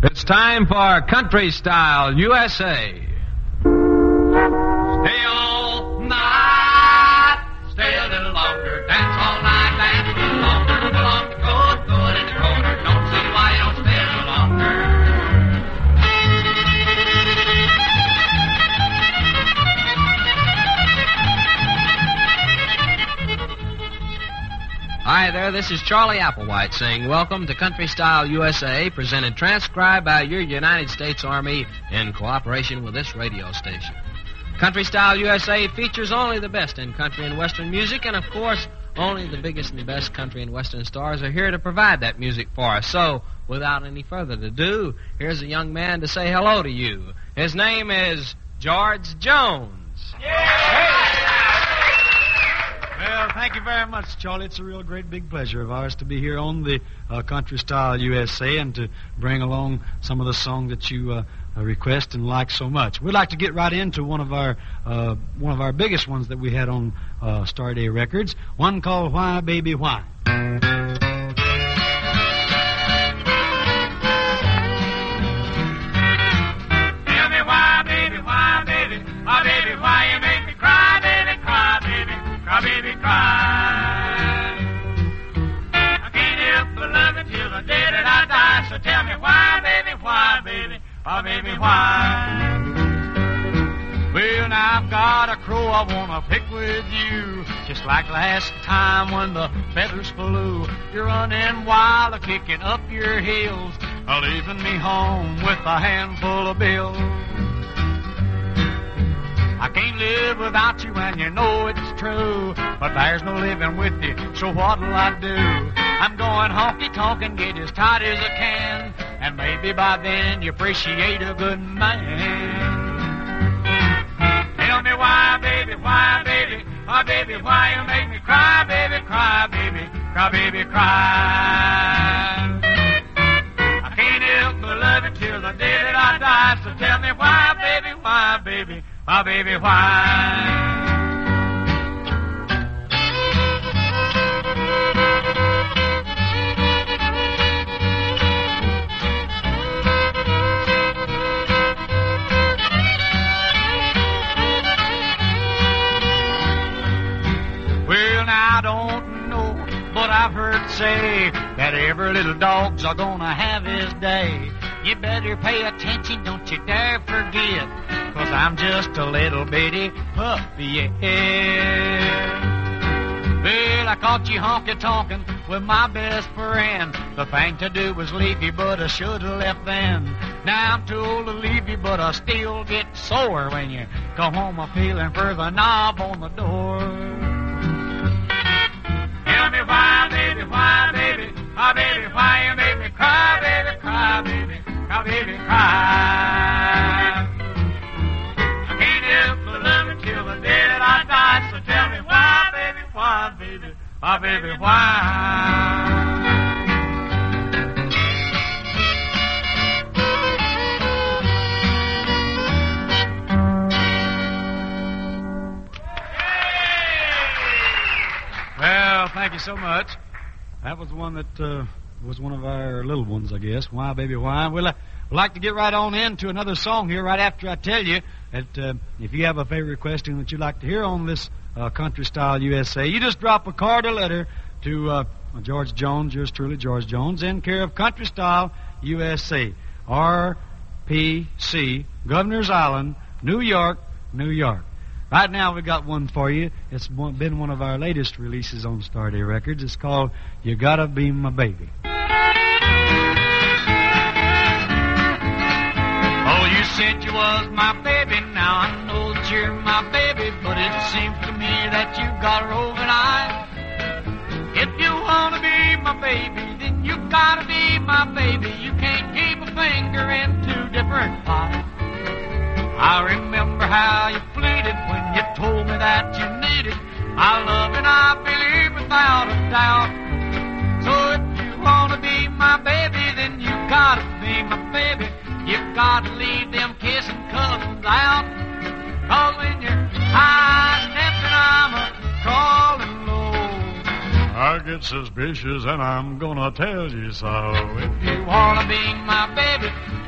It's time for Country Style USA. Stay all night, stay a little longer, dance all night, dance a little longer, pull on the coat, throw it in the corner, don't see why you don't stay a little longer. Hi there, this is Charlie Applewhite saying welcome to Country Style USA, presented transcribed by your United States Army in cooperation with this radio station. Country Style USA features only the best in country and western music, and of course, only the biggest and the best country and western stars are here to provide that music for us. So, without any further ado, here's a young man to say hello to you. His name is George Jones. Yeah! Well, thank you very much, Charlie. It's a real great big pleasure of ours to be here on the Country Style USA and to bring along some of the songs that you request and like so much. We'd like to get right into one of our biggest ones that we had on Star Day Records, one called Why, Baby, Why. Tell me why, baby, why, baby, why, baby, why you make me cry, baby, cry, baby. Cry, baby, cry. I can't help but love you till the day that I die. So tell me why, baby, why, baby, why, baby, why? Well, now I've got a crow I wanna pick with you, just like last time when the feathers flew. You're running wild, kicking up your heels, leaving me home with a handful of bills. I can't live without you, and you know it's true, but there's no living with you, so what'll I do? I'm going honky-tonk and get as tight as I can, and maybe by then you appreciate a good man. Tell me why, baby, why, baby, why, baby, why you make me cry, baby, cry, baby, cry, baby, cry. I can't help but love you till the day that I die, so tell me why, baby, why, baby, why, baby, why? Well, now I don't know, but I've heard say that every little dog's gonna have his day. You better pay attention, don't you dare forget, 'cause I'm just a little bitty puppy, yeah. Well, I caught you honky-tonkin' with my best friend. The thing to do was leave you, but I should have left then. Now I'm too old to leave you, but I still get sore when you go home a-feeling for the knob on the door. Tell me why, baby, why, baby, why, baby, why you make me cry, baby, cry, baby, cry, baby, cry. I can't help but love you till the day that I die, so tell me why, baby, why, baby, why, baby, why? Well, thank you so much. That was one that was one of our little ones, I guess. Why, baby, why? Well, I'd like to get right on into another song here right after I tell you that if you have a favorite request that you'd like to hear on this Country Style USA, you just drop a card or letter to George Jones, yours truly, George Jones, in care of Country Style USA, RPC, Governor's Island, New York, New York. Right now we got one for you. It's been one of our latest releases on Star Day Records. It's called You Gotta Be My Baby. Oh, you said you was my baby, now I know that you're my baby, but it seems to me that you got roving eyes. If you wanna be my baby, then you gotta be my baby. You can't keep a finger in two different pies. I remember how you pleaded when you told me that you needed my love, and I believe without a doubt. So if you wanna be my baby, then you gotta be my baby. You gotta leave them kissing cousins out, 'cause when you're high stepping, I'm a-crawling low. I get suspicious and I'm gonna tell you so. If you wanna be my baby,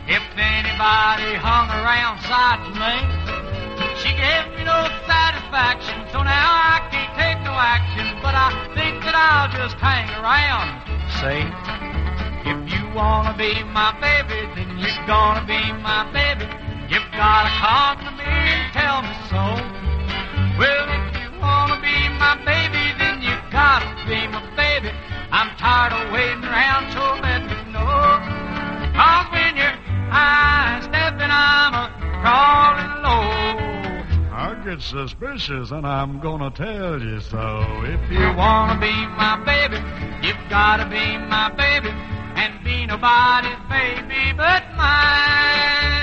If anybody hung around side to me, she gave me no satisfaction, so now I can't take no action, but I think that I'll just hang around. Say, if you wanna be my baby, then you're gonna be my baby. You've gotta come to me and tell me so. Well, if you wanna be my baby, then you gotta be my baby. I'm tired of waiting around, so let me know. 'Cause when you're high stepping, I'm a crawling low. I get suspicious, and I'm gonna tell you so. If you wanna be my baby, you've gotta be my baby, and be nobody's baby but mine.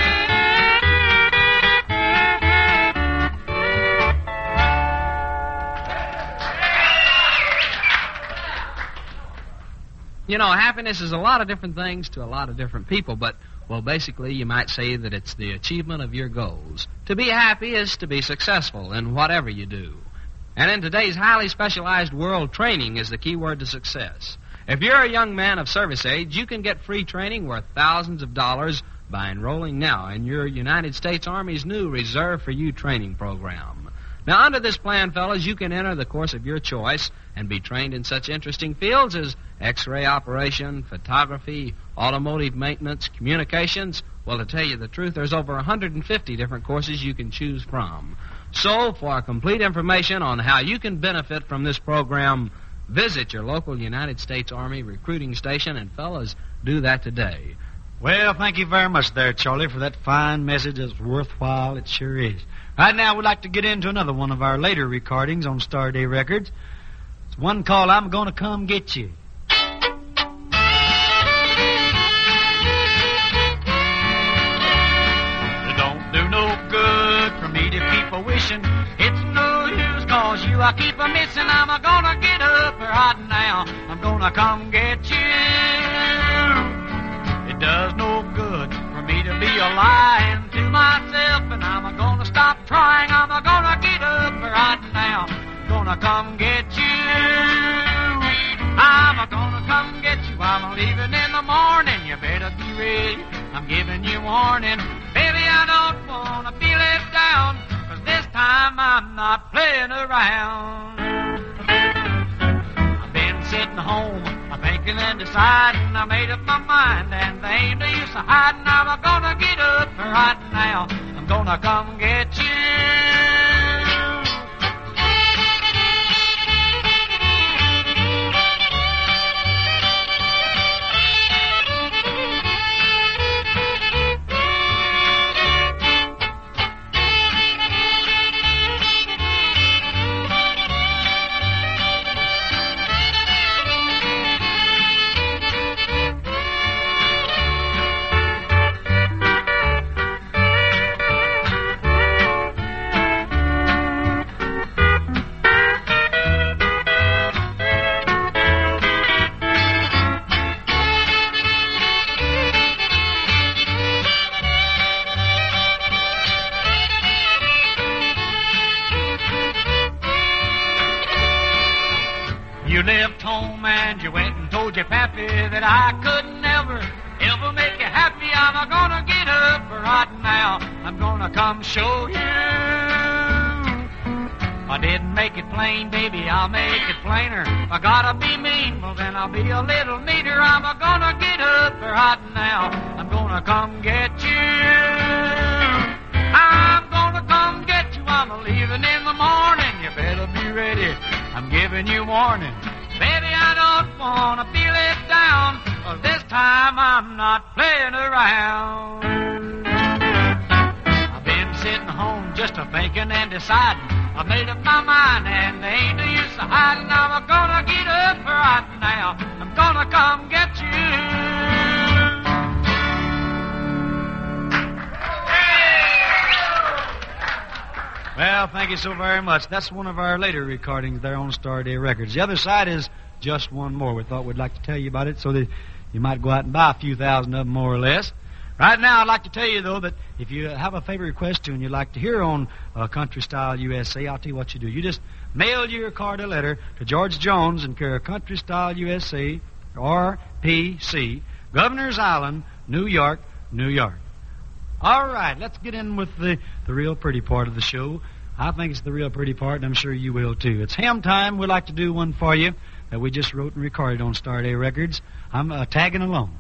You know, happiness is a lot of different things to a lot of different people, but, well, basically you might say that it's the achievement of your goals. To be happy is to be successful in whatever you do. And in today's highly specialized world, training is the key word to success. If you're a young man of service age, you can get free training worth thousands of dollars by enrolling now in your United States Army's new Reserve for You training program. Now, under this plan, fellas, you can enter the course of your choice and be trained in such interesting fields as X-ray operation, photography, automotive maintenance, communications. Well, to tell you the truth, there's over 150 different courses you can choose from. So, for complete information on how you can benefit from this program, visit your local United States Army recruiting station, and fellas, do that today. Well, thank you very much there, Charlie, for that fine message. It's worthwhile. It sure is. Right now, we'd like to get into another one of our later recordings on Star Day Records. It's one called I'm Gonna Come Get You. It don't do no good for me to keep a wishing. It's no use, 'cause you I keep a missing. I'm gonna get up right now. I'm gonna come get you. It does no good for me to be lying to myself, and I'm gonna stop trying. I'm gonna get up right now. I'm gonna come get you. I'm gonna come get you. I'm leaving in the morning. You better be ready. I'm giving you warning. Baby, I don't wanna be let down, 'cause this time I'm not playing around. I've been sitting home, I'm thinking and deciding. I made up my mind, and there ain't no use of hiding. I'm gonna get up right now. I'm gonna come get you. You left home and you went and told your pappy that I could never, ever make you happy. I'm gonna get up right now. I'm gonna come show you. I didn't make it plain, baby, I'll make it plainer. I gotta be mean, well then I'll be a little meaner. I'm gonna get up right now. I'm gonna come get you. I'm gonna come get you. I'm leaving in the morning. You better be ready. I'm giving you warning. Baby, I don't wanna be let down, 'cause this time I'm not playing around. I've been sitting home just a-thinking and deciding. I've made up my mind, and there ain't no use of hiding. I'm gonna get up right now. I'm gonna come get you. Well, thank you so very much. That's one of our later recordings there on Star Day Records. The other side is just one more. We thought we'd like to tell you about it so that you might go out and buy a few thousand of them, more or less. Right now, I'd like to tell you, though, that if you have a favorite request tune you'd like to hear on Country Style USA, I'll tell you what you do. You just mail your card or letter to George Jones in care of Country Style USA, RPC, Governor's Island, New York, New York. All right, let's get in with the real pretty part of the show. I think it's the real pretty part, and I'm sure you will too. It's hymn time. We'd like to do one for you that we just wrote and recorded on Star Day Records. I'm tagging along.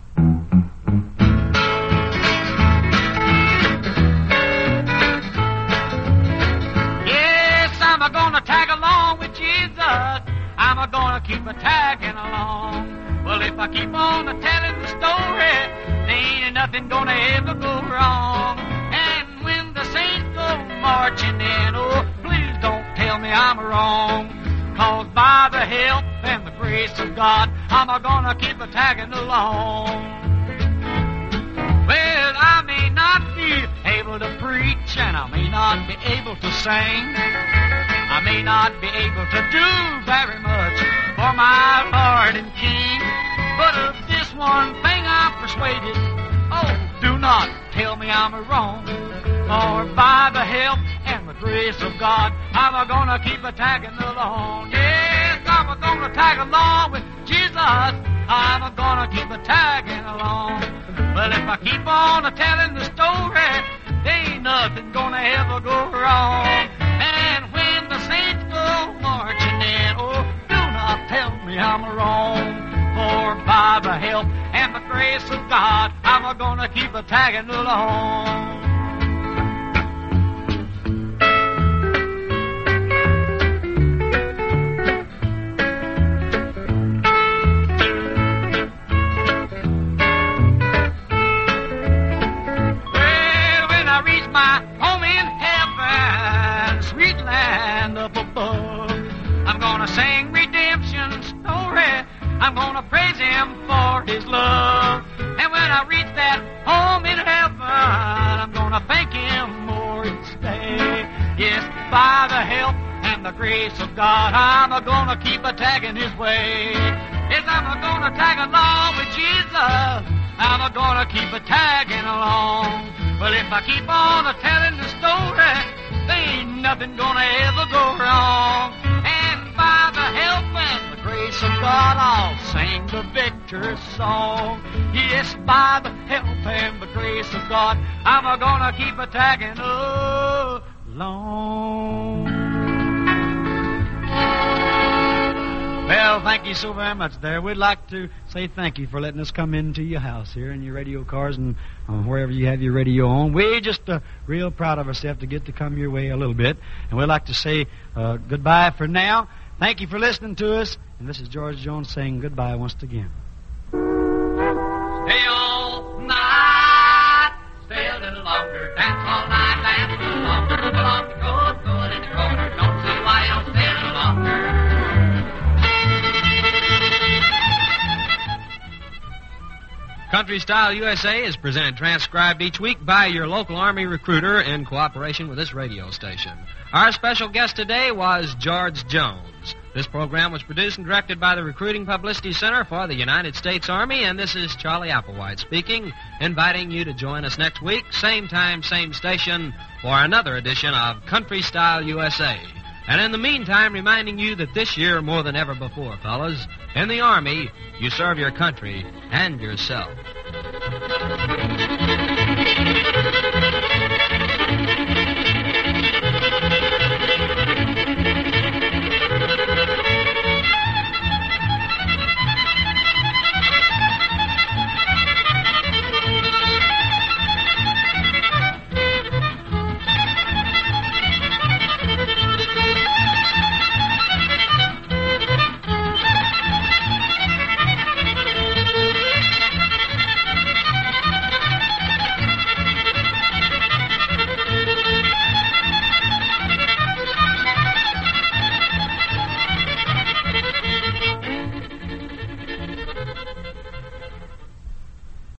Yes, I'm gonna tag along with Jesus. I'm gonna keep tagging along. Well, if I keep on telling the story, there ain't nothing gonna ever go wrong. And when the saints go marching in, oh, please don't tell me I'm wrong. 'Cause by the help and the grace of God, I'm gonna keep tagging along. Well, I may not be able to preach, and I may not be able to sing. I may not be able to do very much for my Lord and King. But of this one thing I'm persuaded, oh, do not tell me I'm wrong. For by the help and the grace of God, I'm gonna keep tagging along. Yes, I'm gonna tag along with Jesus. I'm gonna keep tagging along. Well, if I keep on telling the story, there ain't nothing gonna ever go wrong. And when the saints go marching in, oh, do not tell me I'm wrong. For by the help and the grace of God, I'm gonna keep tagging along. Well, when I reach my home in heaven, sweet land up above, I'm gonna sing redemption story. I'm gonna praise Him for His love. And when I reach that home in heaven, I'm gonna thank Him more each day. Yes, by the help and the grace of God, I'm gonna keep tagging His way. Yes, I'm gonna tag along with Jesus. I'm gonna keep tagging along. Well, if I keep on telling the story, there ain't nothing gonna ever go wrong. And by the help and the grace of God, I'll sing the victor's song. Yes, by the help and the grace of God, I'm gonna keep tagging along. Well, thank you so very much there. We'd like to say thank you for letting us come into your house here in your radio cars and wherever you have your radio on. We're just real proud of ourselves to get to come your way a little bit. And we'd like to say goodbye for now. Thank you for listening to us. And this is George Jones saying goodbye once again. Stay all night, stay a little longer, dance all night, dance a little longer, go on the coast, go in the corner, don't see why I'll stay a little longer. Country Style USA is presented transcribed each week by your local Army recruiter in cooperation with this radio station. Our special guest today was George Jones. This program was produced and directed by the Recruiting Publicity Center for the United States Army, and this is Charlie Applewhite speaking, inviting you to join us next week, same time, same station, for another edition of Country Style USA. And in the meantime, reminding you that this year, more than ever before, fellas, in the Army, you serve your country and yourself.